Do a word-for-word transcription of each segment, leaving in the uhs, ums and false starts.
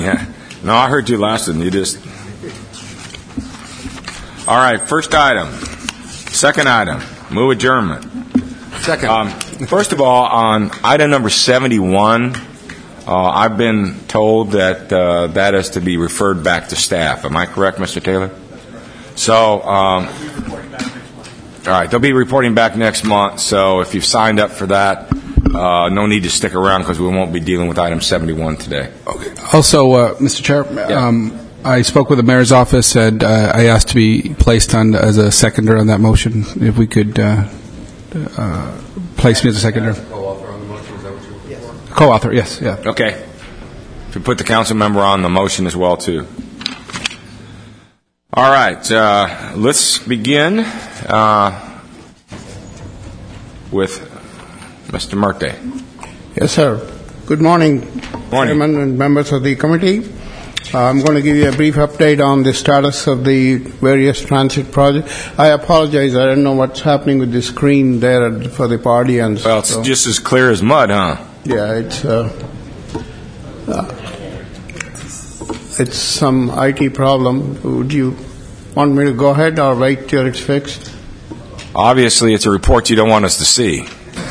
Yeah. No, I heard you last one. You just... All right, first item. Second item, move adjournment. Second. Um, first of all, on item number seventy-one, uh, I've been told that uh, that is to be referred back to staff. Am I correct, Mister Taylor? So, um, all right, they'll be reporting back next month. So if you've signed up for that, uh, no need to stick around because we won't be dealing with item seventy-one today. Okay. Also, uh, Mister Chair, Yeah. um, I spoke with the mayor's office, and uh, I asked to be placed on as a seconder on that motion. If we could uh, uh, place me as a seconder. Co-author on the motion, is that what you're looking for? Co-author, yes, yeah. Okay. If you put the council member on the motion as well, too. All right, uh, let's begin uh, with Mister Murthy. Yes, sir. Good morning, Morning. Chairman and members of the committee. Uh, I'm going to give you a brief update on the status of the various transit projects. I apologize, I don't know what's happening with the screen there for the audience. Well, it's so, just as clear as mud, huh? yeah, it's uh, uh, it's some I T problem. Would you want me to go ahead or wait till it's fixed? Obviously, it's a report you don't want us to see.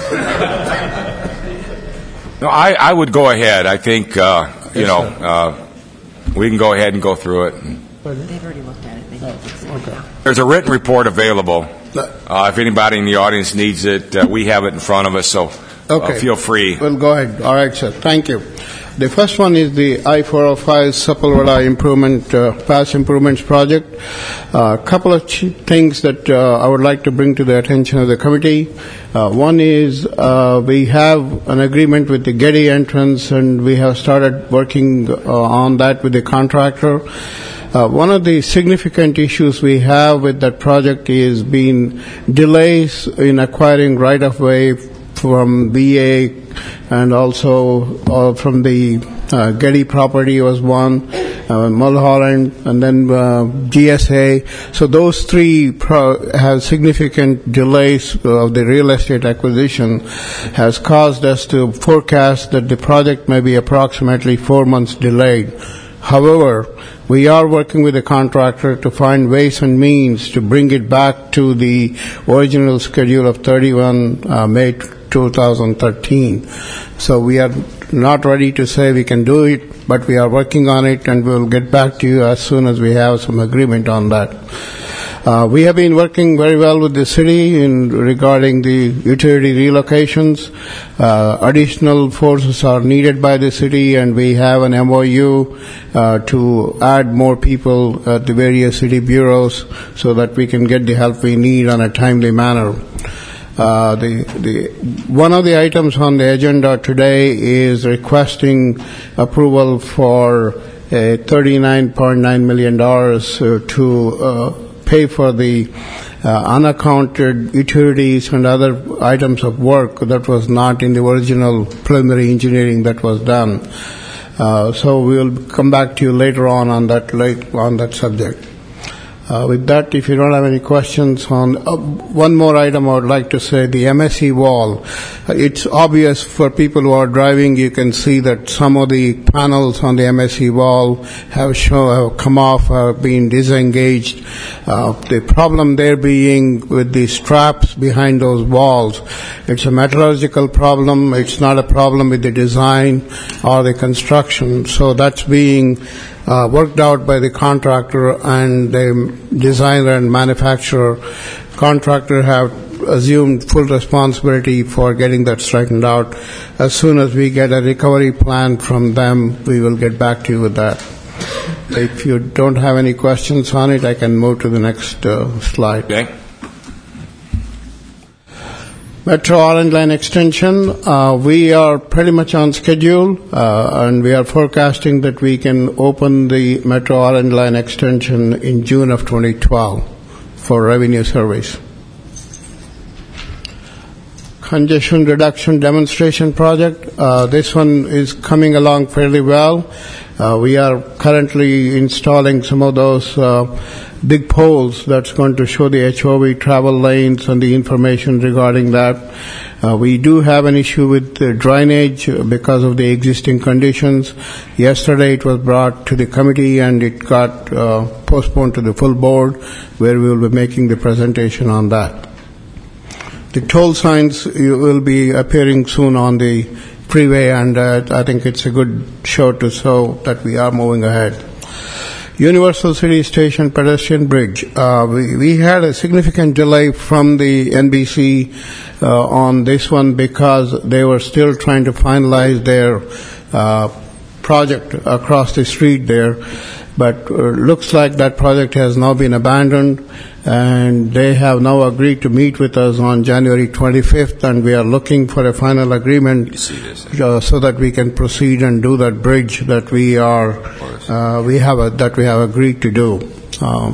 No, I, I would go ahead. I think, uh, you Yes, know, sir. uh, we can go ahead and go through it. They've already looked at it. They need to fix it. Okay. There's a written report available. Uh, if anybody in the audience needs it, uh, we have it in front of us, so uh, Okay. feel free. Well, go ahead. All right, sir. Thank you. The first one is the I four oh five Sepulveda improvement, uh, pass improvements project. A uh, couple of ch- things that uh, I would like to bring to the attention of the committee. Uh, one is uh, we have an agreement with the Getty entrance, and we have started working uh, on that with the contractor. Uh, one of the significant issues we have with that project is been delays in acquiring right-of-way from V A and also uh, from the uh, Getty property was one, uh, Mulholland, and then uh, G S A. So those three pro- have significant delays of the real estate acquisition, has caused us to forecast that the project may be approximately four months delayed. However, we are working with the contractor to find ways and means to bring it back to the original schedule of thirty-first uh, May two thousand thirteen. So we are not ready to say we can do it, but we are working on it, and we'll get back to you as soon as we have some agreement on that. Uh, we have been working very well with the city in regarding the utility relocations. Uh, additional forces are needed by the city, and we have an M O U uh, to add more people at the various city bureaus so that we can get the help we need on a timely manner. Uh, the, the, one of the items on the agenda today is requesting approval for a thirty-nine point nine million dollars uh, to uh, pay for the uh, unaccounted utilities and other items of work that was not in the original preliminary engineering that was done. Uh, so we'll come back to you later on on that late, on that subject. Uh, with that, if you don't have any questions on uh, one more item, I would like to say the M S E wall. Uh, it's obvious for people who are driving. You can see that some of the panels on the M S E wall have show, have come off, have been disengaged. Uh, the problem there being with the straps behind those walls. It's a metallurgical problem. It's not a problem with the design or the construction. So that's being Uh, worked out by the contractor and the designer and manufacturer. Contractor have assumed full responsibility for getting that straightened out. As soon as we get a recovery plan from them, we will get back to you with that. If you don't have any questions on it, I can move to the next uh, slide. Okay. Metro Orange Line extension, uh, we are pretty much on schedule, uh, and we are forecasting that we can open the Metro Orange Line extension in June of twenty twelve for revenue service. Congestion reduction demonstration project, uh, this one is coming along fairly well. Uh, we are currently installing some of those uh, big poles that's going to show the H O V travel lanes and the information regarding that. Uh, we do have an issue with the drainage because of the existing conditions. Yesterday it was brought to the committee and it got uh, postponed to the full board, where we will be making the presentation on that. The toll signs will be appearing soon on the freeway, and uh, I think it's a good show to show that we are moving ahead. Universal City Station pedestrian bridge. Uh, we, we had a significant delay from the N B C uh, on this one because they were still trying to finalize their uh, project across the street there. But uh, looks like that project has now been abandoned, and they have now agreed to meet with us on January twenty-fifth, and we are looking for a final agreement uh, so that we can proceed and do that bridge that we are uh, we have a, that we have agreed to do. Um,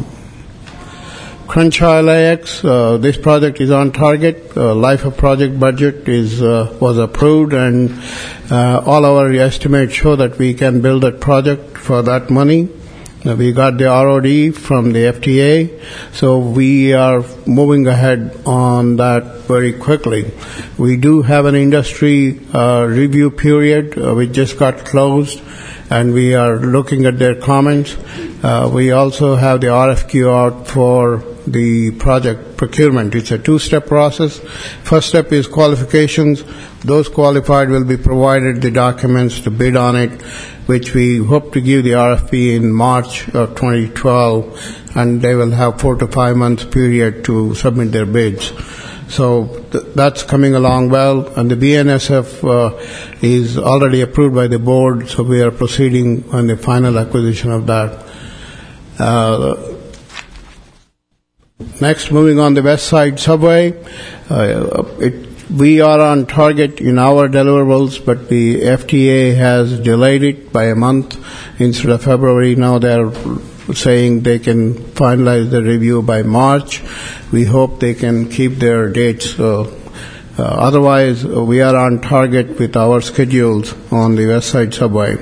Crenshaw L A X, uh, this project is on target. Uh, life of project budget is uh, was approved, and uh, all our estimates show that we can build that project for that money. We got the R O D from the F T A, so we are moving ahead on that very quickly. We do have an industry uh, review period uh, which just got closed, and we are looking at their comments. Uh, we also have the R F Q out for the project procurement. It's a two-step process. First step is qualifications. Those qualified will be provided the documents to bid on it, which we hope to give the R F P in March of twenty twelve, and they will have four to five months period to submit their bids. So th- that's coming along well, and the B N S F uh, is already approved by the board, so we are proceeding on the final acquisition of that. Uh, next, moving on the West Side Subway, uh, it we are on target in our deliverables, but the F T A has delayed it by a month instead of February. Now they're saying they can finalize the review by March. We hope they can keep their dates. Uh, uh, otherwise, uh, we are on target with our schedules on the West Side Subway.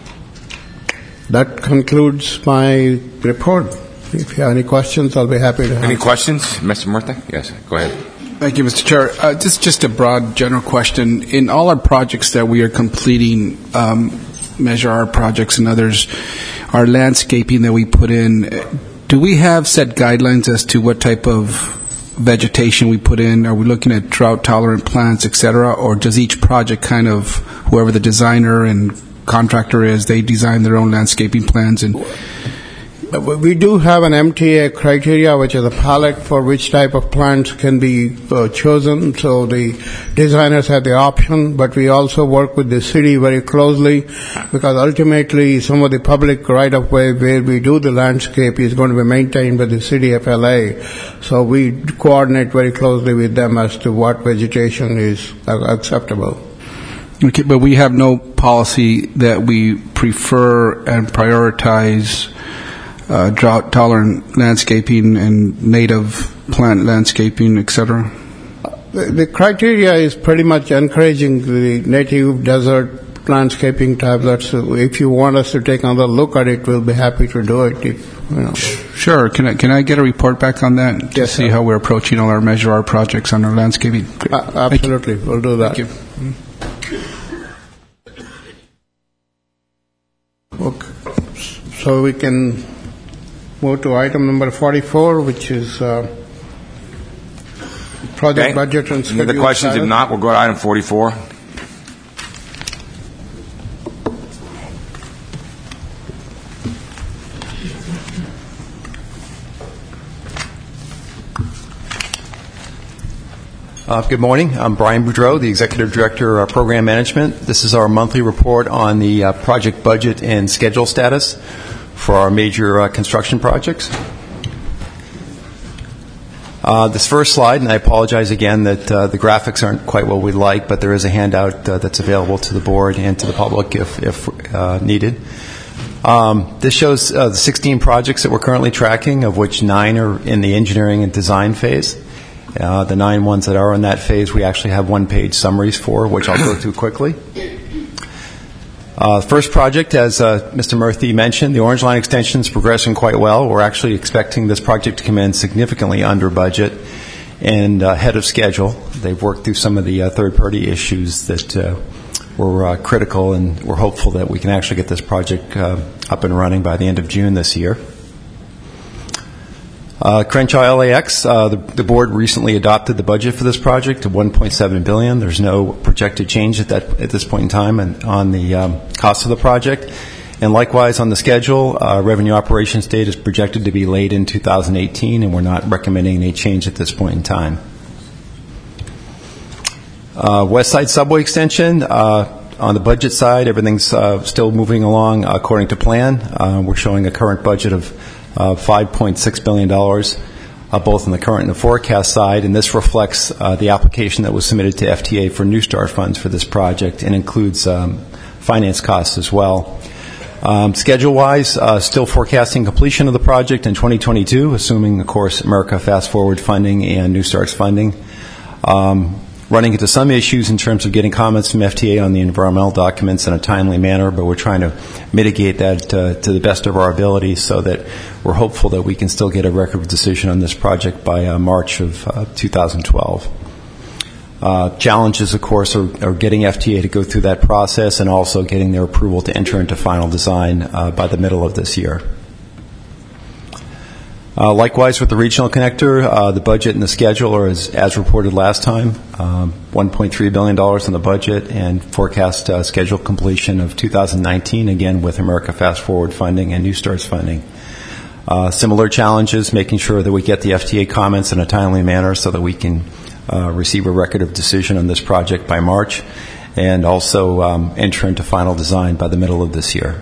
That concludes my report. If you have any questions, I'll be happy to answer. Any questions, Mister Murthy? Yes, go ahead. Thank you, Mister Chair. Uh, just, just a broad general question. In all our projects that we are completing, um, Measure R projects and others, our landscaping that we put in, do we have set guidelines as to what type of vegetation we put in? Are we looking at drought-tolerant plants, et cetera, or does each project kind of, whoever the designer and contractor is, they design their own landscaping plans? And we do have an M T A criteria, which is a palette for which type of plants can be uh, chosen. So the designers have the option, but we also work with the city very closely, because ultimately some of the public right-of-way where we do the landscape is going to be maintained by the city of L A. So we coordinate very closely with them as to what vegetation is uh, acceptable. Okay, but we have no policy that we prefer and prioritize Uh, drought-tolerant landscaping and native plant landscaping, et cetera? The, the criteria is pretty much encouraging the native desert landscaping type. That's, if you want us to take another look at it, we'll be happy to do it. If, you know. Sure. Can I can I get a report back on that to yes, see sir. how we're approaching all our Measure R projects on our landscaping? Uh, absolutely, we'll do that. Thank you. Okay. So we can move to item number forty-four, which is uh, project Okay. budget and Any schedule. other questions? If status. not, we'll go to item forty-four. Uh, good morning. I'm Brian Boudreau, the Executive Director of Program Management. This is our monthly report on the uh, project budget and schedule status for our major uh, construction projects. Uh, this first slide, and I apologize again that uh, the graphics aren't quite what we'd like, but there is a handout uh, that's available to the board and to the public if, if uh, needed. Um, this shows uh, the sixteen projects that we're currently tracking, of which nine are in the engineering and design phase. Uh, the nine ones that are in that phase, we actually have one-page summaries for, which I'll go through quickly. Uh, first project, as uh, Mister Murthy mentioned, the Orange Line extension is progressing quite well. We're actually expecting this project to come in significantly under budget and uh, ahead of schedule. They've worked through some of the uh, third-party issues that uh, were uh, critical, and we're hopeful that we can actually get this project uh, up and running by the end of June this year. Uh, Crenshaw L A X, uh, the, the board recently adopted the budget for this project to one point seven billion dollars. There's no projected change at that at this point in time and on the um, cost of the project. And likewise on the schedule, uh, revenue operations date is projected to be late in two thousand eighteen, and we're not recommending any change at this point in time. Uh, West Side Subway extension, uh, on the budget side, everything's uh, still moving along according to plan. Uh, we're showing a current budget of Uh, five point six billion dollars, uh, both on the current and the forecast side, and this reflects uh, the application that was submitted to F T A for New Start funds for this project and includes um, finance costs as well. Um, schedule-wise, uh, still forecasting completion of the project in twenty twenty-two, assuming, of course, America Fast Forward funding and New Start's funding. Um, running into some issues in terms of getting comments from F T A on the environmental documents in a timely manner, but we're trying to mitigate that uh, to the best of our ability so that we're hopeful that we can still get a record of decision on this project by uh, March of uh, two thousand twelve. Uh, challenges, of course, are, are getting F T A to go through that process and also getting their approval to enter into final design uh, by the middle of this year. Uh, likewise, with the regional connector, uh, the budget and the schedule are as, as reported last time, um, one point three billion dollars in the budget and forecast uh, schedule completion of two thousand nineteen, again with America Fast Forward funding and New Start's funding. Uh, similar challenges, making sure that we get the F T A comments in a timely manner so that we can uh, receive a record of decision on this project by March, and also um, enter into final design by the middle of this year.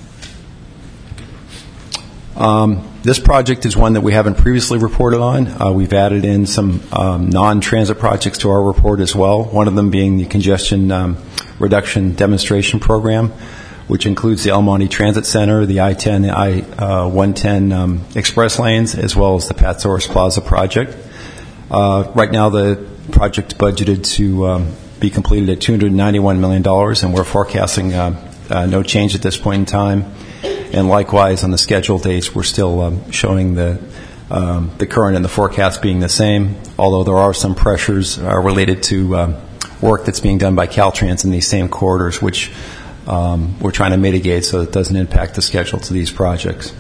Um, this project is one that we haven't previously reported on. Uh, we've added in some um, non-transit projects to our report as well, one of them being the congestion um, reduction demonstration program, which includes the El Monte Transit Center, the I ten, the I one ten um, express lanes, as well as the Pat Soros Plaza project. Uh, right now, the project budgeted to um, be completed at two hundred ninety-one million dollars, and we're forecasting uh, uh, no change at this point in time. And likewise, on the schedule dates, we're still um, showing the um, the current and the forecast being the same, although there are some pressures uh, related to um, work that's being done by Caltrans in these same corridors, which um, we're trying to mitigate so it doesn't impact the schedule to these projects.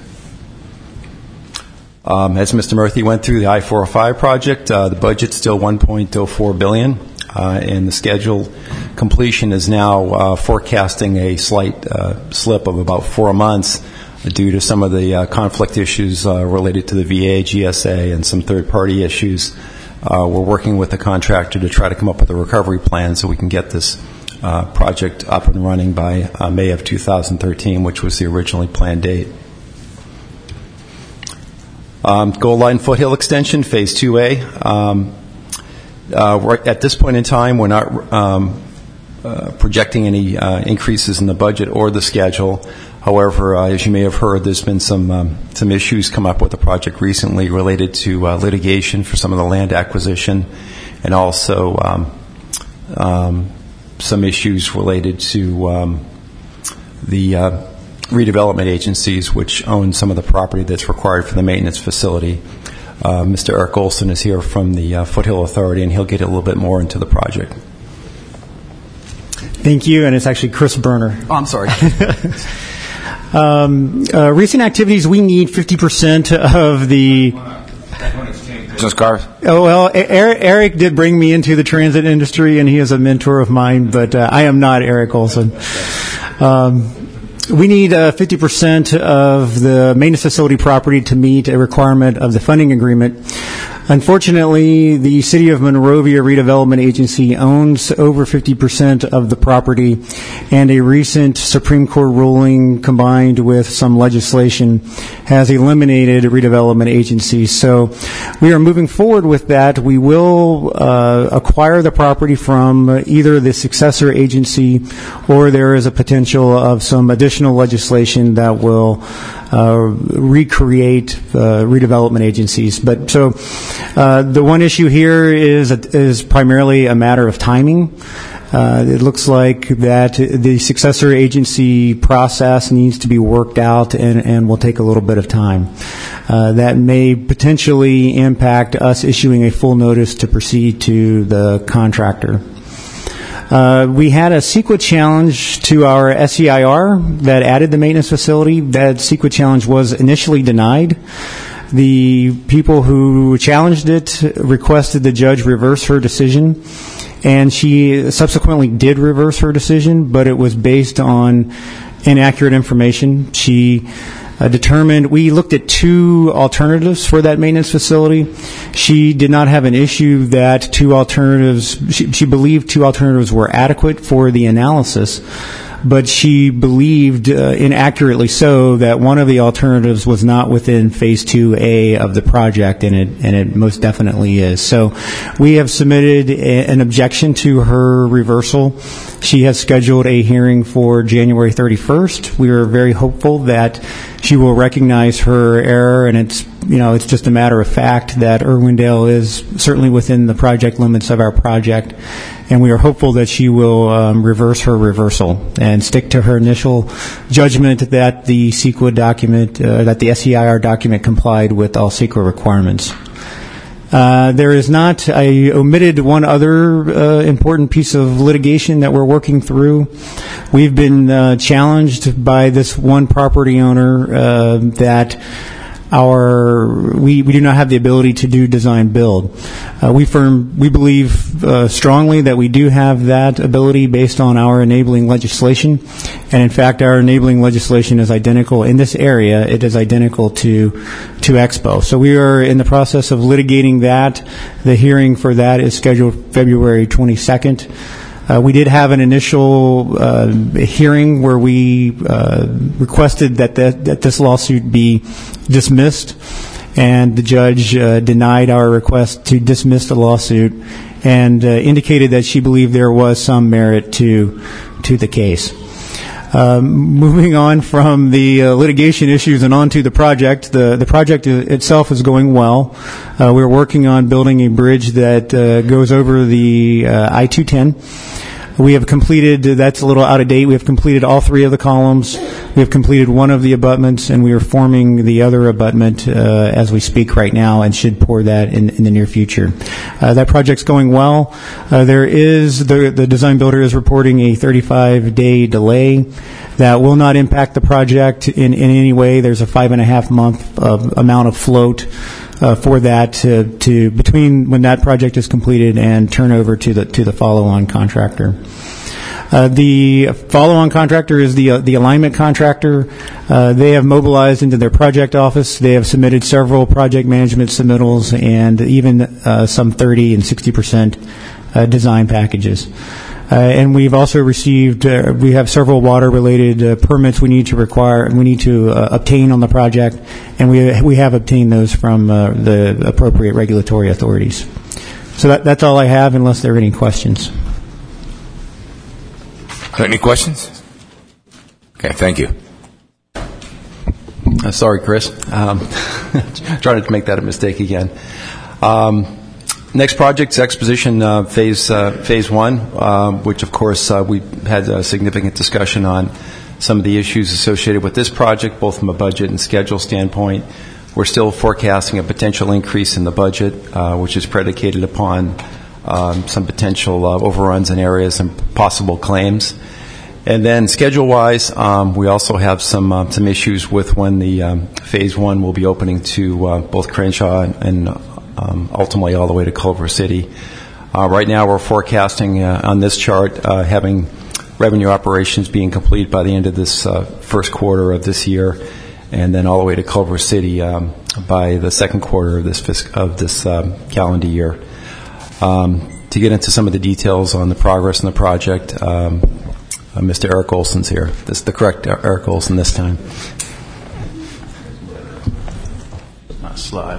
Um, as Mister Murthy went through the I four oh five project, uh, the budget's still one point oh four billion dollars. Uh, and the schedule completion is now uh, forecasting a slight uh, slip of about four months due to some of the uh, conflict issues uh, related to the V A, G S A, and some third-party issues. Uh, we're working with the contractor to try to come up with a recovery plan so we can get this uh, project up and running by uh, May of two thousand thirteen, which was the originally planned date. Um, Gold Line Foothill Extension, Phase two A. Um, Uh, right at this point in time, we're not um, uh, projecting any uh, increases in the budget or the schedule. However, uh, as you may have heard, there's been some um, some issues come up with the project recently related to uh, litigation for some of the land acquisition, and also um, um, some issues related to um, the uh, redevelopment agencies, which own some of the property that's required for the maintenance facility. Uh, Mister Eric Olson is here from the uh, Foothill Authority, and he'll get a little bit more into the project. Thank you, and it's actually Chris Berner. Oh, I'm sorry. um, uh, recent activities, we need fifty percent of the... Business cards? Oh, well, Eric, Eric did bring me into the transit industry, and he is a mentor of mine, but uh, I am not Eric Olson. Um, We need uh, fifty percent of the maintenance facility property to meet a requirement of the funding agreement. Unfortunately, the City of Monrovia Redevelopment Agency owns over fifty percent of the property, and a recent Supreme Court ruling combined with some legislation has eliminated redevelopment agencies. So we are moving forward with that. We will uh, acquire the property from either the successor agency, or there is a potential of some additional legislation that will uh, recreate uh, redevelopment agencies. But so Uh, the one issue here is is primarily a matter of timing. Uh, it looks like that the successor agency process needs to be worked out and, and will take a little bit of time. Uh, that may potentially impact us issuing a full notice to proceed to the contractor. Uh, we had a CEQA challenge to our S E I R that added the maintenance facility. That CEQA challenge was initially denied. The people who challenged it requested the judge reverse her decision, and she subsequently did reverse her decision, but it was based on inaccurate information. She uh, determined, we looked at two alternatives for that maintenance facility. She did not have an issue that two alternatives, she, she believed two alternatives were adequate for the analysis, but she believed, uh, inaccurately so, that one of the alternatives was not within Phase two A of the project, and it and it most definitely is. So we have submitted a, an objection to her reversal. She has scheduled a hearing for January thirty-first. We are very hopeful that she will recognize her error, and it's you know it's just a matter of fact that Irwindale is certainly within the project limits of our project, and we are hopeful that she will um, reverse her reversal and stick to her initial judgment that the CEQA document, uh, that the S E I R document complied with all CEQA requirements. Uh, there is not, I omitted one other uh, important piece of litigation that we're working through. We've been uh, challenged by this one property owner uh, that our we, we do not have the ability to do design build. Uh, we firm we believe uh, strongly that we do have that ability based on our enabling legislation, and in fact our enabling legislation is identical in this area. It is identical to to Expo. So we are in the process of litigating that. The hearing for that is scheduled February twenty-second. Uh, we did have an initial uh, hearing where we uh, requested that, that that this lawsuit be dismissed, and the judge uh, denied our request to dismiss the lawsuit and uh, indicated that she believed there was some merit to to the case. Um, moving on from the uh, litigation issues and on to the project, the, the project itself is going well. Uh, we're working on building a bridge that uh, goes over the uh, I two ten. We have completed, that's a little out of date, we have completed all three of the columns. We have completed one of the abutments, and we are forming the other abutment uh, as we speak right now, and should pour that in, in the near future. Uh, that project's going well. Uh, there is, the, the design builder is reporting a thirty-five day delay. That will not impact the project in, in any way. There's a five and a half month uh, amount of float uh, for that to, to between when that project is completed and turn over to the to the follow-on contractor. Uh, the follow-on contractor is the uh, the alignment contractor. Uh, they have mobilized into their project office. They have submitted several project management submittals and even uh, some thirty and sixty percent uh, design packages. Uh, and we've also received, uh, we have several water-related uh, permits we need to require, we need to uh, obtain on the project, and we we have obtained those from uh, the appropriate regulatory authorities. So that, that's all I have, unless there are any questions. Any questions? Okay, thank you. Uh, sorry, Chris. Um, trying to make that a mistake again. Um, Next project is Exposition uh, Phase uh, Phase One, uh, which of course uh, we had a significant discussion on some of the issues associated with this project, both from a budget and schedule standpoint. We're still forecasting a potential increase in the budget, uh, which is predicated upon um, some potential uh, overruns in areas and possible claims. And then schedule-wise, um, we also have some uh, some issues with when the um, Phase One will be opening to uh, both Crenshaw and, and Um, ultimately all the way to Culver City. Uh, right now we're forecasting uh, on this chart uh, having revenue operations being complete by the end of this uh, first quarter of this year, and then all the way to Culver City um, by the second quarter of this fisc- of this um, calendar year. Um, to get into some of the details on the progress in the project, um, uh, Mister Eric Olson's here. This is the correct Eric Olson this time. Not a slide.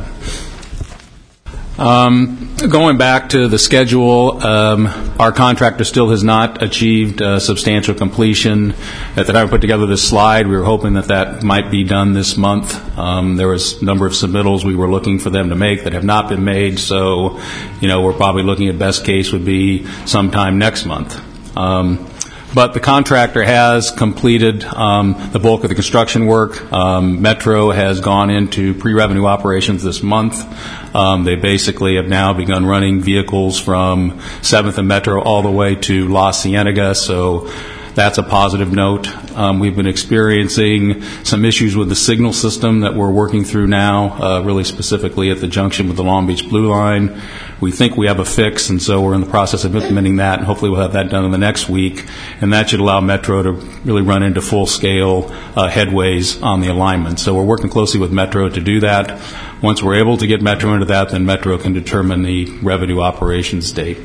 Um, going back to the schedule, um, our contractor still has not achieved uh, substantial completion. At the time we put together this slide, we were hoping that that might be done this month. Um, there was a number of submittals we were looking for them to make that have not been made, so, you know, we're probably looking at best case would be sometime next month. Um, But the contractor has completed um, the bulk of the construction work. Um, Metro has gone into pre-revenue operations this month. Um, they basically have now begun running vehicles from seventh and Metro all the way to La Cienega, so that's a positive note. Um, we've been experiencing some issues with the signal system that we're working through now, uh, really specifically at the junction with the Long Beach Blue Line. We think we have a fix, and so we're in the process of implementing that, and hopefully we'll have that done in the next week, and that should allow Metro to really run into full-scale uh, headways on the alignment. So we're working closely with Metro to do that. Once we're able to get Metro into that, then Metro can determine the revenue operations date.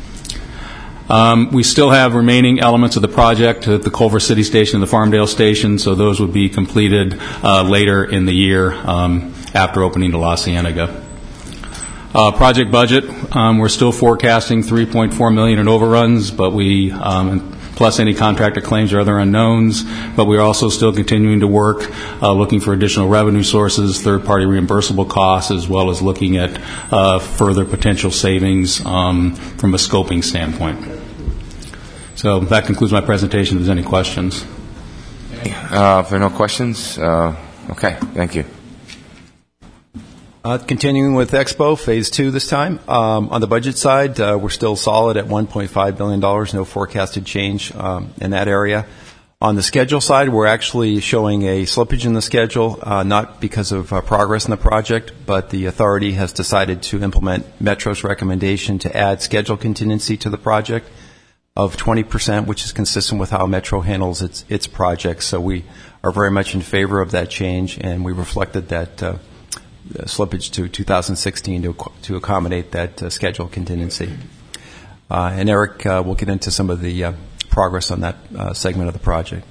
Um, we still have remaining elements of the project at the Culver City Station and the Farmdale Station, so those would be completed uh, later in the year um, after opening to La Cienega. Uh, project budget, um, we're still forecasting three point four million dollars in overruns, but we, um, plus any contractor claims or other unknowns, but we're also still continuing to work, uh, looking for additional revenue sources, third-party reimbursable costs, as well as looking at uh, further potential savings um, from a scoping standpoint. So that concludes my presentation. If there's any questions. Uh, if there are no questions, uh, okay, thank you. Uh, continuing with Expo Phase two this time. Um, on the budget side, uh, we're still solid at one point five billion dollars, no forecasted change um, in that area. On the schedule side, we're actually showing a slippage in the schedule, uh, not because of uh, progress in the project, but the authority has decided to implement Metro's recommendation to add schedule contingency to the project of twenty percent, which is consistent with how Metro handles its, its projects. So we are very much in favor of that change, and we reflected that uh, slippage to two thousand sixteen to, to accommodate that uh, schedule contingency. Uh, and Eric uh, will get into some of the uh, progress on that uh, segment of the project.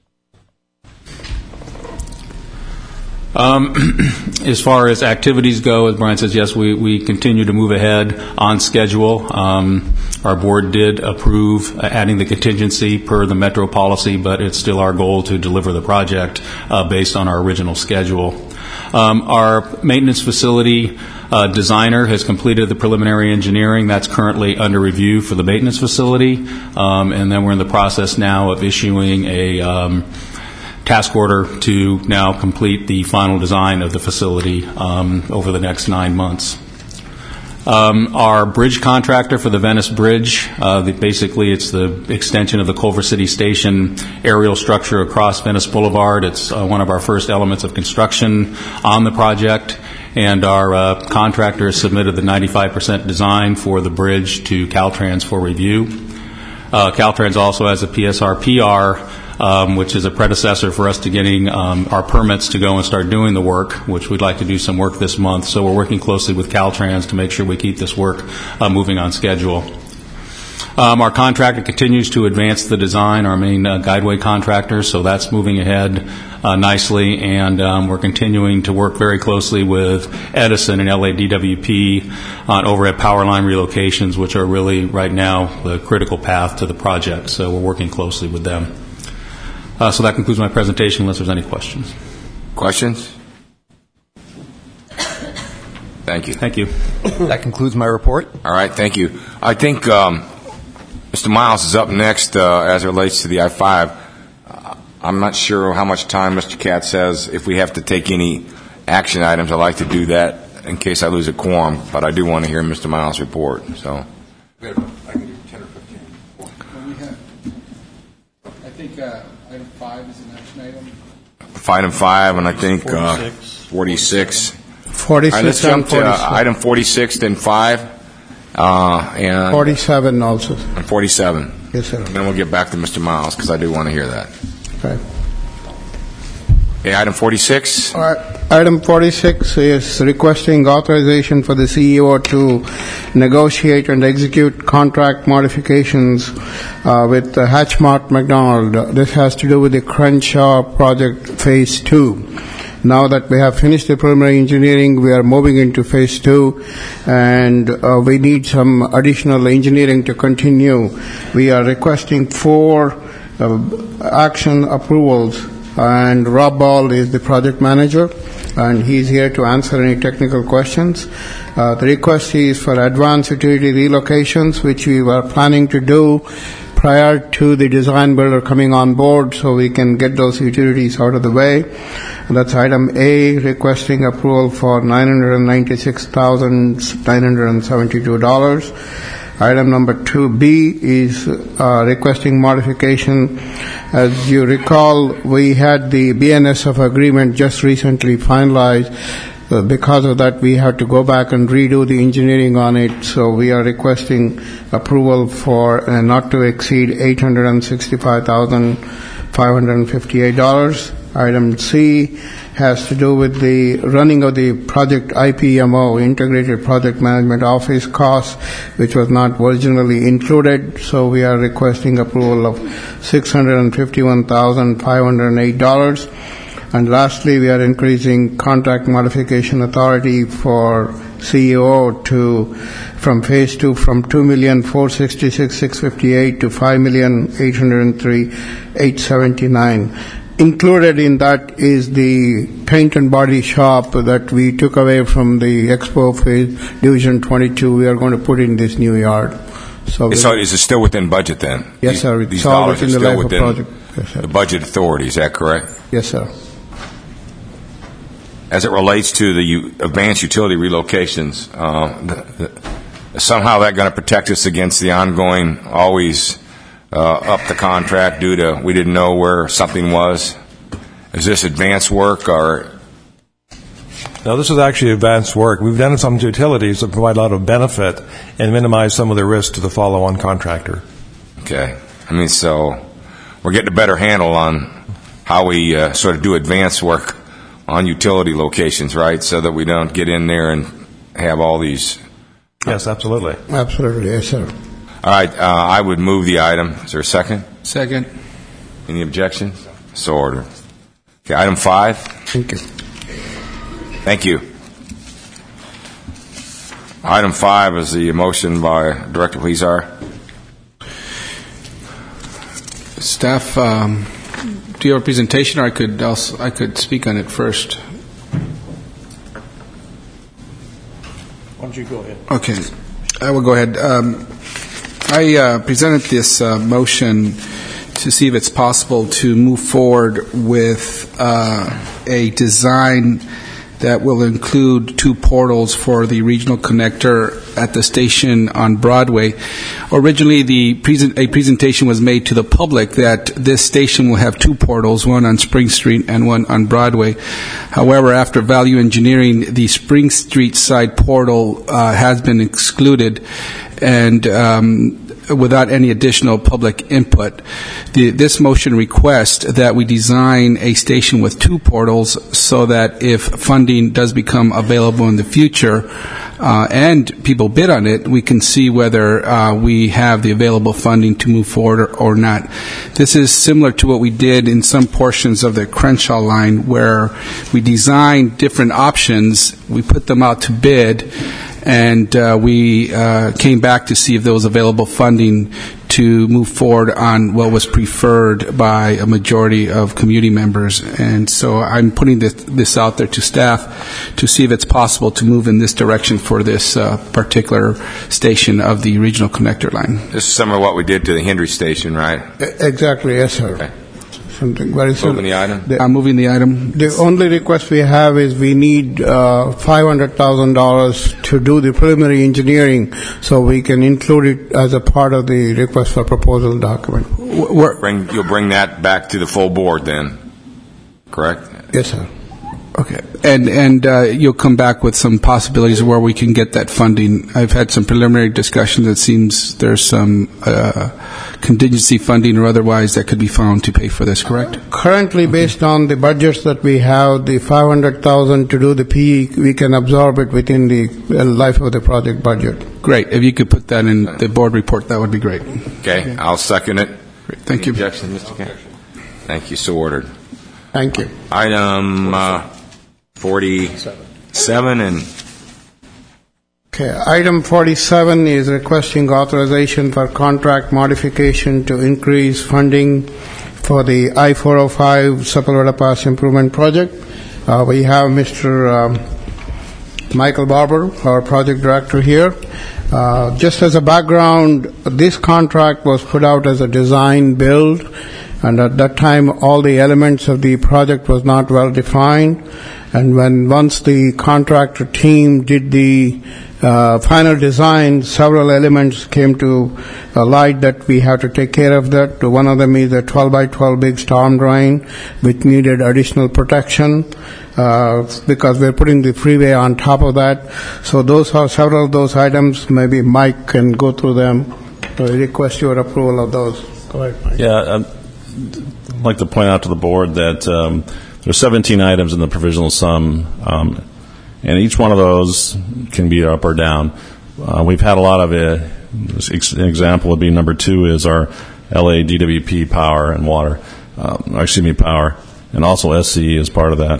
Um, as far as activities go, as Brian says, yes, we, we continue to move ahead on schedule. Um, our board did approve uh, adding the contingency per the Metro policy, but it's still our goal to deliver the project uh, based on our original schedule. Um, our maintenance facility uh, designer has completed the preliminary engineering. That's currently under review for the maintenance facility. Um, and then we're in the process now of issuing a um, task order to now complete the final design of the facility um, over the next nine months. Um, our bridge contractor for the Venice Bridge, uh, the, basically it's the extension of the Culver City Station aerial structure across Venice Boulevard. It's uh, one of our first elements of construction on the project, and our uh, contractor has submitted the ninety-five percent design for the bridge to Caltrans for review. Uh, Caltrans also has a P S R P R, Um, which is a predecessor for us to getting um, our permits to go and start doing the work, which we'd like to do some work this month. So we're working closely with Caltrans to make sure we keep this work uh, moving on schedule. Um, our contractor continues to advance the design, our main uh, guideway contractor, so that's moving ahead uh, nicely, and um, we're continuing to work very closely with Edison and L A D W P on overhead power line relocations, which are really right now the critical path to the project, so we're working closely with them. Uh, so that concludes my presentation, unless there's any questions. Questions? Thank you. Thank you. That concludes my report. All right, thank you. I think um, Mister Miles is up next uh, as it relates to the I five. Uh, I'm not sure how much time Mister Katz says. If we have to take any action items, I'd like to do that in case I lose a quorum, but I do want to hear Mister Miles' report. So. I can do ten or fifteen. Well, we have, I think uh, item five is an action item. Item five, and I think uh, forty-six. forty-six All right, let's jump to uh, forty-seven. item forty-six, then five, uh, and, forty-seven also. and forty-seven. Yes, sir. And then we'll get back to Mister Miles, because I do want to hear that. Okay. Okay, item forty-six. All right. Item forty-six is requesting authorization for the C E O to negotiate and execute contract modifications uh, with uh, Hatchmart McDonald. This has to do with the Crenshaw project phase two. Now that we have finished the preliminary engineering, we are moving into phase two, and uh, we need some additional engineering to continue. We are requesting four uh, action approvals, and Rob Ball is the project manager, and he's here to answer any technical questions. Uh, the request is for advanced utility relocations, which we were planning to do prior to the design builder coming on board so we can get those utilities out of the way. And that's item A, requesting approval for nine hundred ninety-six thousand nine hundred seventy-two dollars. Item number two B is uh, requesting modification. As you recall, we had the B N S F agreement just recently finalized. Uh, because of that, we had to go back and redo the engineering on it. So we are requesting approval for uh, not to exceed eight hundred sixty-five thousand five hundred fifty-eight dollars. Item C has to do with the running of the project I P M O, Integrated Project Management Office costs, which was not originally included. So we are requesting approval of six hundred fifty-one thousand five hundred eight dollars. And lastly, we are increasing contract modification authority for C E O to from phase two from two million four hundred sixty-six thousand six hundred fifty-eight to five million eight hundred three thousand eight hundred seventy-nine. Included in that is the paint and body shop that we took away from the Expo phase Division twenty-two. We are going to put in this new yard. So, So is it still within budget then? Yes, These- sir. These It's all dollars are within the still life of within project. Yes, sir. the budget authority, is that correct? Yes, sir. As it relates to the u- advanced utility relocations, uh, the, the, somehow that going to protect us against the ongoing, always uh, up the contract due to we didn't know where something was? Is this advanced work or? No, this is actually advanced work. We've done some utilities that provide a lot of benefit and minimize some of the risk to the follow-on contractor. Okay. I mean, so we're getting a better handle on how we uh, sort of do advanced work on utility locations, right? So that we don't get in there and have all these. Yes, absolutely. Absolutely, yes, sir. All right. Uh, I would move the item. Is there a second? Second. Any objections? So ordered. Okay, item five. Thank you. Thank you. Item five is the motion by Director Huizar. Staff, um, do you have a presentation, or I could also, I could speak on it first? Why don't you go ahead? Okay, I will go ahead. Um, I uh, presented this uh, motion to see if it's possible to move forward with uh, a design that will include two portals for the regional connector at the station on Broadway. Originally, the present, a presentation was made to the public that this station will have two portals, one on Spring Street and one on Broadway. However, after value engineering, the Spring Street side portal uh, has been excluded, and um, without any additional public input. The, this motion requests that we design a station with two portals so that if funding does become available in the future uh, and people bid on it, we can see whether uh, we have the available funding to move forward or, or not. This is similar to what we did in some portions of the Crenshaw line, where we designed different options, we put them out to bid, and uh, we uh, came back to see if there was available funding to move forward on what was preferred by a majority of community members. And so I'm putting this, this out there to staff to see if it's possible to move in this direction for this uh, particular station of the regional connector line. This is similar to what we did to the Hendry station, right? E- Exactly, yes, sir. Okay. Something very similar. Moving the item. The- I'm moving the item. The only request we have is we need uh, five hundred thousand dollars to do the preliminary engineering so we can include it as a part of the request for proposal document. Wh- where- Bring, you'll bring that back to the full board then, correct? Yes, sir. Okay, and and uh, you'll come back with some possibilities where we can get that funding. I've had some preliminary discussions. It seems there's some uh, contingency funding or otherwise that could be found to pay for this. Correct? Currently, based on the budgets that we have, the five hundred thousand to do the P E, we can absorb it within the uh, life of the project budget. Great. If you could put that in the board report, that would be great. Okay, I'll second it. Great. Thank Any you. objection, Mister Kent? Thank you, so ordered. Thank you. Item uh, forty-seven and Okay, item forty-seven is requesting authorization for contract modification to increase funding for the I four oh five Sepulveda Pass Improvement Project. Uh, we have Mister Um, Michael Barber, our project director here. Uh, just as a background, this contract was put out as a design build, and at that time all the elements of the project was not well defined. And when once the contractor team did the uh, final design, several elements came to uh, light that we have to take care of that. One of them is a twelve by twelve big storm drain, which needed additional protection uh, because we're putting the freeway on top of that. So those are several of those items. Maybe Mike can go through them. So I request your approval of those. Go ahead, Mike. Yeah, um, I'd like to point out to the board that um, there are seventeen items in the provisional sum, um, and each one of those can be up or down. Uh, we've had a lot of it. An example would be number two is our L A D W P power and water, um, excuse me, power, and also S C E is part of that.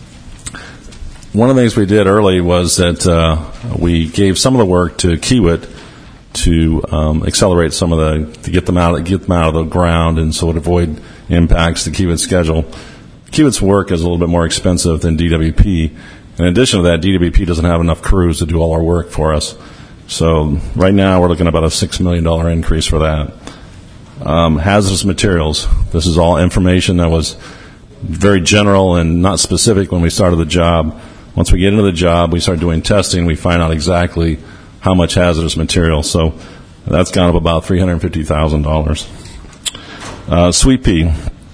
One of the things we did early was that uh, we gave some of the work to Kiewit to um, accelerate some of the, to get them out, get them out of the ground, and so it avoid impacts to Kiewit's schedule. Kiewit's work is a little bit more expensive than D W P. In addition to that, D W P doesn't have enough crews to do all our work for us. So right now we're looking at about a six million dollars increase for that. Um, hazardous materials. This is all information that was very general and not specific when we started the job. Once we get into the job, we start doing testing, we find out exactly how much hazardous material. So that's gone up about three hundred fifty thousand dollars. Uh, Sweet Pea.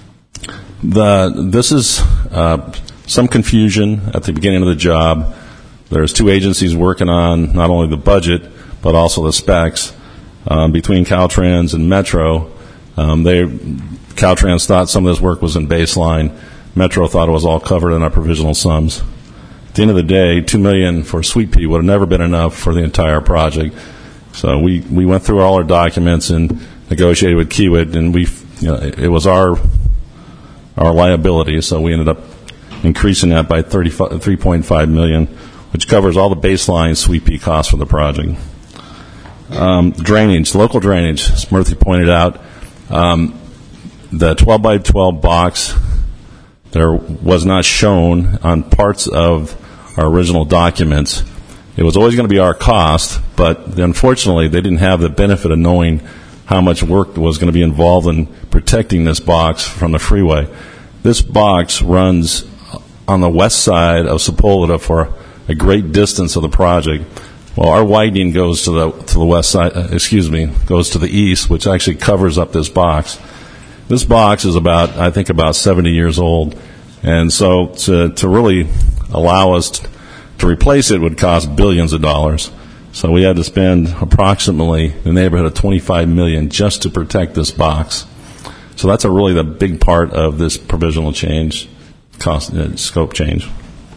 The, this is uh, some confusion at the beginning of the job. There's two agencies working on not only the budget, but also the specs. Um, between Caltrans and Metro, um, they, Caltrans thought some of this work was in baseline. Metro thought it was all covered in our provisional sums. At the end of the day, two million dollars for Sweet Pea would have never been enough for the entire project. So we, we went through all our documents and negotiated with Kiewit, and we, you know, it, it was our our liability, so we ended up increasing that by three point five million dollars, which covers all the baseline Sweet Pea costs for the project. Um, drainage, local drainage, as Murthy pointed out, um, the twelve by twelve box, there was not shown on parts of our original documents. It was always going to be our cost, but unfortunately they didn't have the benefit of knowing how much work was going to be involved in protecting this box from the freeway. This box runs on the west side of Sepulveda for a great distance of the project. Well, our widening goes to the to the west side, uh, excuse me, goes to the east, which actually covers up this box. This box is about, I think, about seventy years old, and so to to really allow us to, to replace it would cost billions of dollars. So we had to spend approximately in the neighborhood of twenty-five million dollars just to protect this box. So that's a really the big part of this provisional change, cost uh, scope change.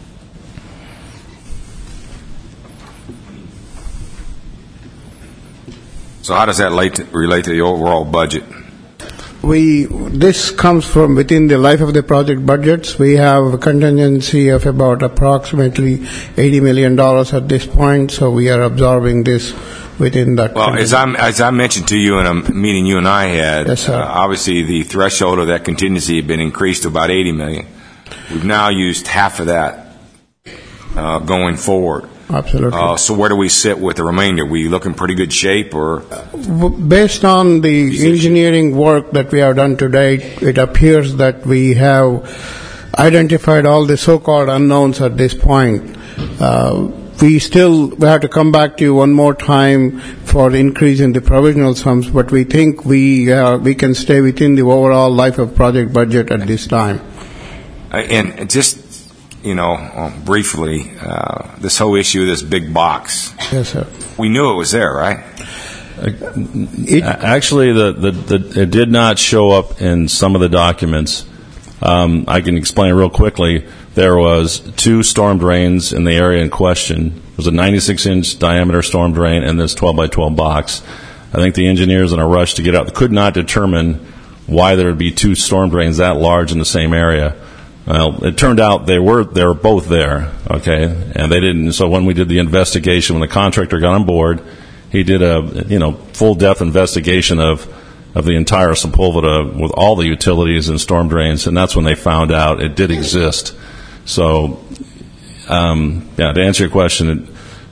So how does that relate to, relate to the overall budget? We this comes from within the life of the project budgets. We have a contingency of about approximately eighty million dollars at this point, so we are absorbing this within that. Well, as I as I mentioned to you in a meeting you and I had, yes, sir. Uh, obviously the threshold of that contingency had been increased to about eighty million dollars. We've now used half of that uh, going forward. Absolutely. Uh, so where do we sit with the remainder? Are we looking pretty good shape, or? Based on the engineering work that we have done to date, it appears that we have identified all the so-called unknowns at this point. Uh, we still we have to come back to you one more time for the increase in the provisional sums, but we think we uh, we can stay within the overall life of project budget at this time. Uh, and just. You know, uh, briefly, uh, this whole issue of this big box. Yes, sir. We knew it was there, right? It, Actually, the, the, the, it did not show up in some of the documents. Um, I can explain real quickly. There was two storm drains in the area in question. It was a ninety-six inch diameter storm drain and this twelve by twelve box. I think the engineers, in a rush to get out, could not determine why there would be two storm drains that large in the same area. Well, it turned out they were they were both there, okay, and they didn't. So when we did the investigation, when the contractor got on board, he did a you know full depth investigation of of the entire Sepulveda with all the utilities and storm drains, and that's when they found out it did exist. So, um, yeah, to answer your question, it,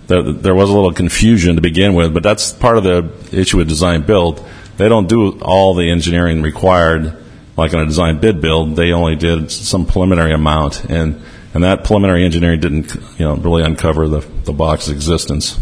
there, there was a little confusion to begin with, but that's part of the issue with design build. They don't do all the engineering required like on a design bid build. They only did some preliminary amount, and, and that preliminary engineering didn't, you know, really uncover the, the box's existence.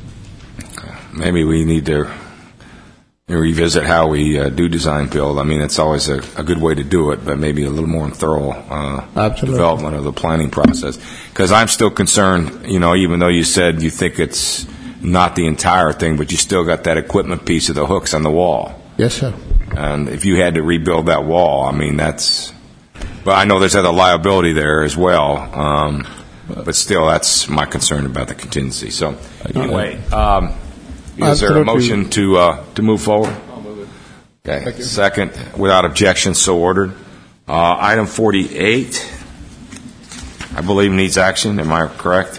Maybe we need to revisit how we uh, do design build. I mean, it's always a, a good way to do it, but maybe a little more thorough uh, development of the planning process. Because I'm still concerned, you know, even though you said you think it's not the entire thing, but you still got that equipment piece of the hooks on the wall. Yes, sir. And if you had to rebuild that wall, I mean, that's... But I know there's other liability there as well. Um, but still, that's my concern about the contingency. So, anyway, um, is there a motion to uh, to move forward? I'll move it. Okay. Second, without objection, so ordered. Uh, item forty-eight, I believe needs action. Am I correct?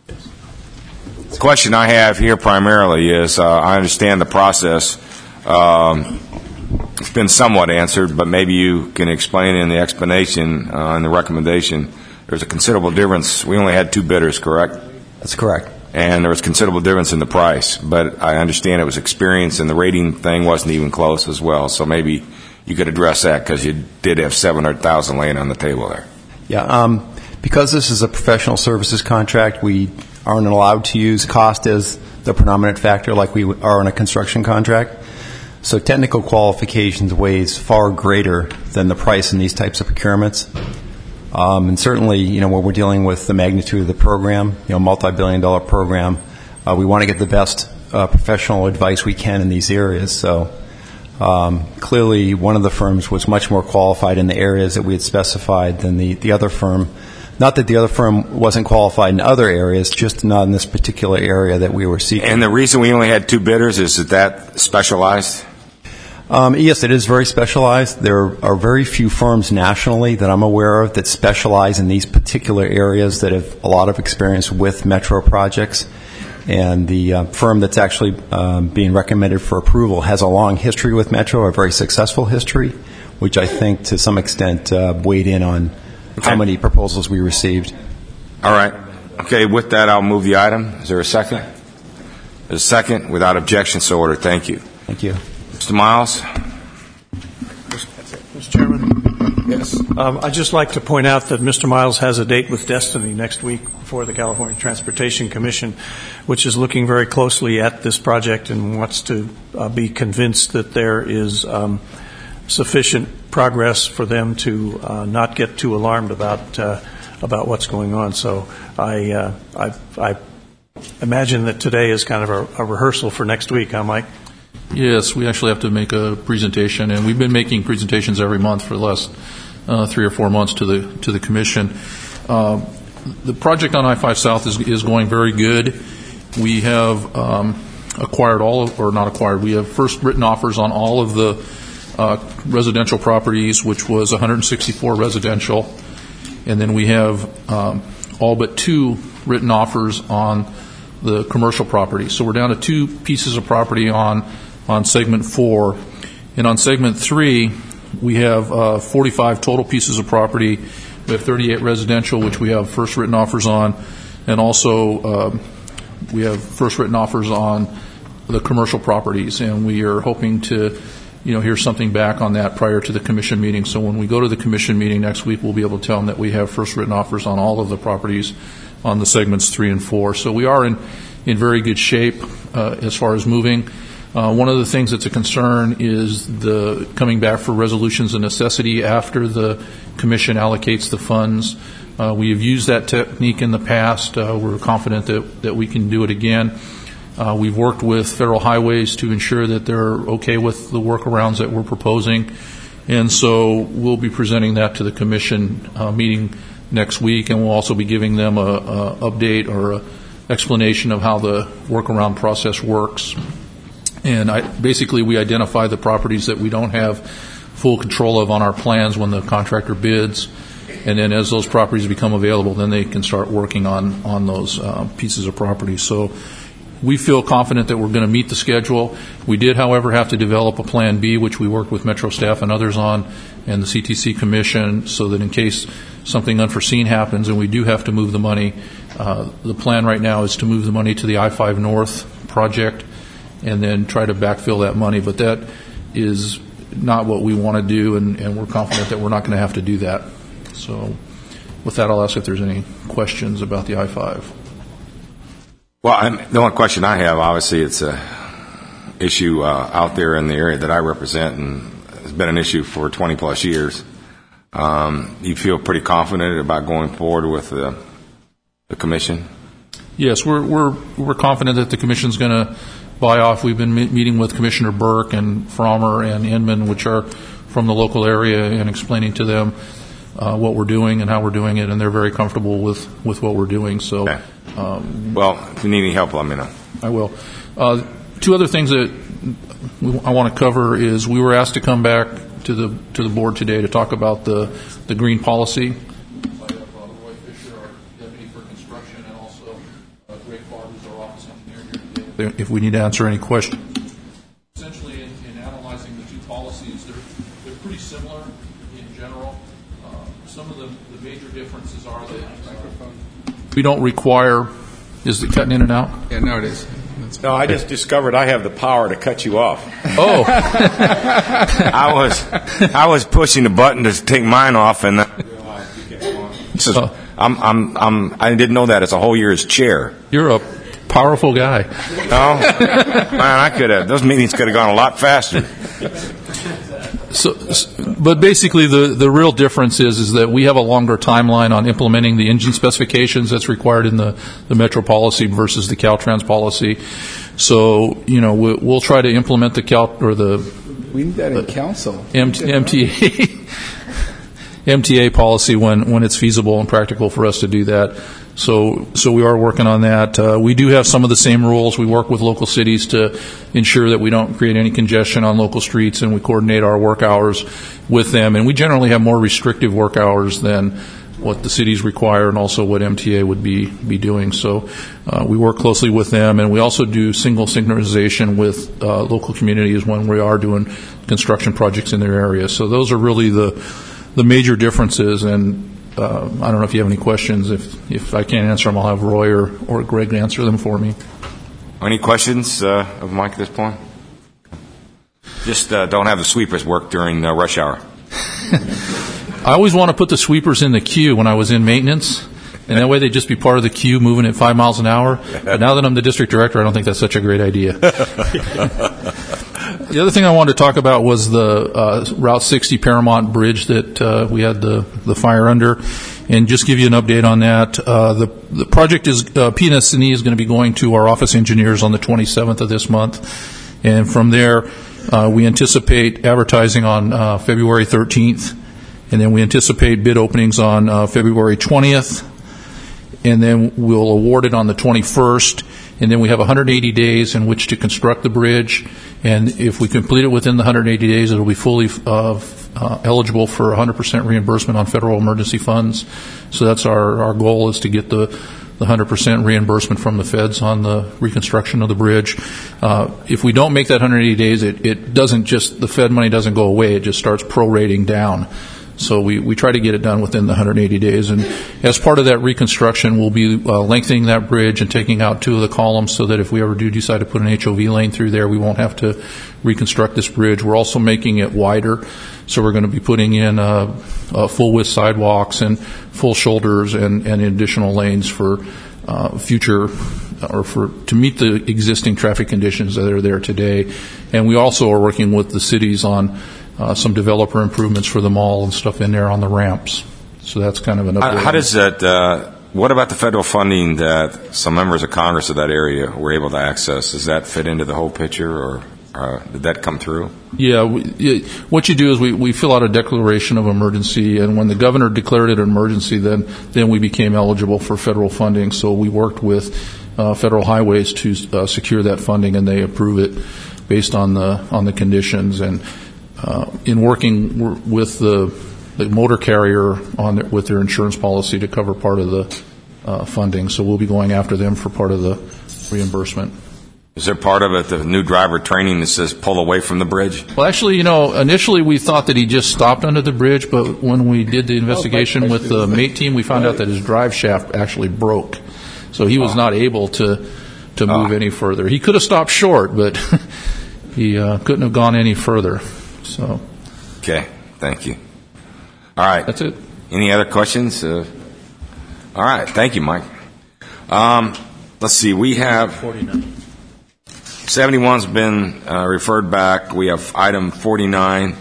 The question I have here primarily is, uh, I understand the process. Um, it's been somewhat answered, but maybe you can explain in the explanation uh, and the recommendation. There's a considerable difference. We only had two bidders, correct? That's correct. And there was considerable difference in the price, but I understand it was experience, and the rating thing wasn't even close as well. So maybe you could address that, because you did have seven hundred thousand dollars laying on the table there. Yeah, um, because this is a professional services contract, we aren't allowed to use cost as the predominant factor like we are in a construction contract. So technical qualifications weighs far greater than the price in these types of procurements. Um, and certainly, you know, when we're dealing with the magnitude of the program, you know, multi-billion dollar program, uh, we want to get the best uh, professional advice we can in these areas. So um, clearly, one of the firms was much more qualified in the areas that we had specified than the, the other firm. Not that the other firm wasn't qualified in other areas, just not in this particular area that we were seeking. And the reason we only had two bidders is that that specialized? Um, yes, it is very specialized. There are very few firms nationally that I'm aware of that specialize in these particular areas that have a lot of experience with metro projects. And the uh, firm that's actually um, being recommended for approval has a long history with metro, a very successful history, which I think to some extent uh, weighed in on okay. how many proposals we received. All right. Okay, with that, I'll move the item. Is there a second? There's a second. Without objection, so ordered. Thank you. Thank you. Mister Miles? Mister Chairman? Yes. Um, I'd just like to point out that Mister Miles has a date with Destiny next week before the California Transportation Commission, which is looking very closely at this project and wants to uh, be convinced that there is um, sufficient progress for them to uh, not get too alarmed about uh, about what's going on. So I, uh, I, I imagine that today is kind of a, a rehearsal for next week, huh, Mike? Yes, we actually have to make a presentation, and we've been making presentations every month for the last uh, three or four months to the to the commission. Uh, the project on I five South is is going very good. We have um, acquired all of, or not acquired, we have first written offers on all of the uh, residential properties, which was one hundred sixty-four residential, and then we have um, all but two written offers on the commercial property. So we're down to two pieces of property on on segment four. And on segment three, we have uh, forty-five total pieces of property. We have thirty-eight residential, which we have first written offers on, and also uh, we have first written offers on the commercial properties. And we are hoping to, you know, hear something back on that prior to the commission meeting. So when we go to the commission meeting next week, we'll be able to tell them that we have first written offers on all of the properties on the segments three and four. So we are in, in very good shape uh, as far as moving. Uh, one of the things that's a concern is the coming back for resolutions of necessity after the commission allocates the funds. Uh, we have used that technique in the past. Uh, we're confident that, that we can do it again. Uh, we've worked with Federal Highways to ensure that they're okay with the workarounds that we're proposing. And so we'll be presenting that to the commission uh, meeting next week, and we'll also be giving them a, a update or a explanation of how the workaround process works. And I, basically, we identify the properties that we don't have full control of on our plans when the contractor bids, and then as those properties become available, then they can start working on on those uh, pieces of property. So we feel confident that we're going to meet the schedule. We did, however, have to develop a Plan B, which we worked with Metro staff and others on, and the C T C Commission, so that in case something unforeseen happens and we do have to move the money, Uh, the plan right now is to move the money to the I five North project and then try to backfill that money, but that is not what we want to do, and, and we're confident that we're not going to have to do that. So with that, I'll ask if there's any questions about the I five. Well, I'm, the only question I have, obviously, it's a issue uh, out there in the area that I represent, and it's been an issue for twenty plus years. Um, you feel pretty confident about going forward with the, the commission? Yes, we're we're we're confident that the commission's going to buy off. We've been me- meeting with Commissioner Burke and Frommer and Inman, which are from the local area, and explaining to them uh, what we're doing and how we're doing it, and they're very comfortable with, with what we're doing. So, okay. um, well, if you need any help, let me know. I will. Uh, two other things that we, I want to cover is we were asked to come back to the to the board today to talk about the the green policy. If we need to answer any questions. Essentially, in, in analyzing the two policies, they're, they're pretty similar in general. Uh, some of the, the major differences are that uh, we don't require, is it cutting in and out? Yeah, no, it is. No, I just discovered I have the power to cut you off. Oh. I was I was pushing the button to take mine off, and so I'm, I'm, I'm, I didn't know that. It's a whole year's chair. You're a powerful guy. No, man, I could have. Those meetings could have gone a lot faster. So, but basically, the, the real difference is is that we have a longer timeline on implementing the engine specifications that's required in the, the Metro policy versus the Caltrans policy. So, you know, we, we'll try to implement the Cal or the we need that in council M T A M T A policy when when it's feasible and practical for us to do that. So, so we are working on that. Uh, we do have some of the same rules. We work with local cities to ensure that we don't create any congestion on local streets, and we coordinate our work hours with them. And we generally have more restrictive work hours than what the cities require, and also what M T A would be be doing. So, uh, we work closely with them, and we also do single synchronization with uh, local communities when we are doing construction projects in their area. So, those are really the the major differences. And Uh, I don't know if you have any questions. If if I can't answer them, I'll have Roy or, or Greg answer them for me. Any questions uh, of Mike at this point? Just uh, don't have the sweepers work during uh, rush hour. I always want to put the sweepers in the queue when I was in maintenance, and that way they'd just be part of the queue moving at five miles an hour. But now that I'm the district director, I don't think that's such a great idea. The other thing I wanted to talk about was the uh, Route sixty Paramount Bridge that uh, we had the, the fire under, and just give you an update on that. Uh, the, the project is, uh, P and S and E is going to be going to our office engineers on the twenty-seventh of this month, and from there uh, we anticipate advertising on uh, February thirteenth, and then we anticipate bid openings on uh, February twentieth, and then we'll award it on the twenty-first. And then we have one hundred eighty days in which to construct the bridge. And if we complete it within the one hundred eighty days, it will be fully uh, uh, eligible for one hundred percent reimbursement on federal emergency funds. So that's our, our goal, is to get the, the one hundred percent reimbursement from the feds on the reconstruction of the bridge. Uh, if we don't make that one hundred eighty days, it, it doesn't just, the Fed money doesn't go away. It just starts prorating down. So we, we try to get it done within the one hundred eighty days. And as part of that reconstruction, we'll be uh, lengthening that bridge and taking out two of the columns, so that if we ever do decide to put an H O V lane through there, we won't have to reconstruct this bridge. We're also making it wider. So we're going to be putting in uh, uh, full-width sidewalks and full shoulders and, and additional lanes for uh, future or for to meet the existing traffic conditions that are there today. And we also are working with the cities on Uh, some developer improvements for the mall and stuff in there on the ramps. So that's kind of an update. How, how does that, uh, what about the federal funding that some members of Congress of that area were able to access? Does that fit into the whole picture, or uh, did that come through? Yeah, we, yeah, what you do is we, we fill out a declaration of emergency, and when the governor declared it an emergency, then, then we became eligible for federal funding. So we worked with uh, Federal Highways to uh, secure that funding, and they approve it based on the on the conditions. And Uh, in working w- with the, the motor carrier on their, with their insurance policy to cover part of the uh, funding, so we'll be going after them for part of the reimbursement. Is there part of it, the new driver training that says pull away from the bridge? Well, actually, you know, initially we thought that he just stopped under the bridge, but when we did the investigation with the mate team, we found out that his drive shaft actually broke. So he was not able to to move any further. He could have stopped short, but he uh, couldn't have gone any further. So. Okay, thank you. All right. That's it. Any other questions? Uh, all right, thank you, Mike. Um, let's see, we have... forty-nine. seventy-one's been uh, referred back. We have item forty-nine.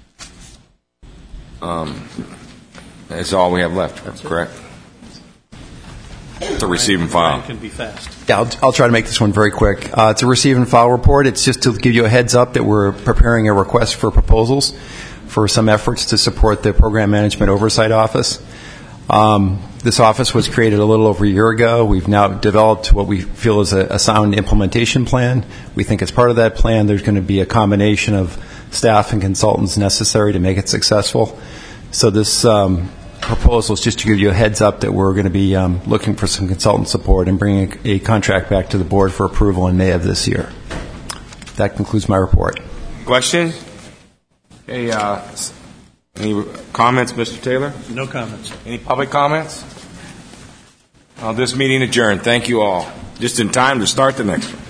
Um, that's all we have left, that's correct? It's a receive and file. Can be fast. Yeah, I'll, I'll try to make this one very quick. Uh, it's a receive and file report. It's just to give you a heads up that we're preparing a request for proposals for some efforts to support the Program Management Oversight Office. Um, this office was created a little over a year ago. We've now developed what we feel is a, a sound implementation plan. We think as part of that plan, there's going to be a combination of staff and consultants necessary to make it successful. So this um, proposal is just to give you a heads up that we're going to be um, looking for some consultant support and bringing a, a contract back to the board for approval in May of this year. That concludes my report. Questions? Hey, uh, any comments, Mister Taylor? No comments. Any public comments? Uh, this meeting adjourned. Thank you all. Just in time to start the next one.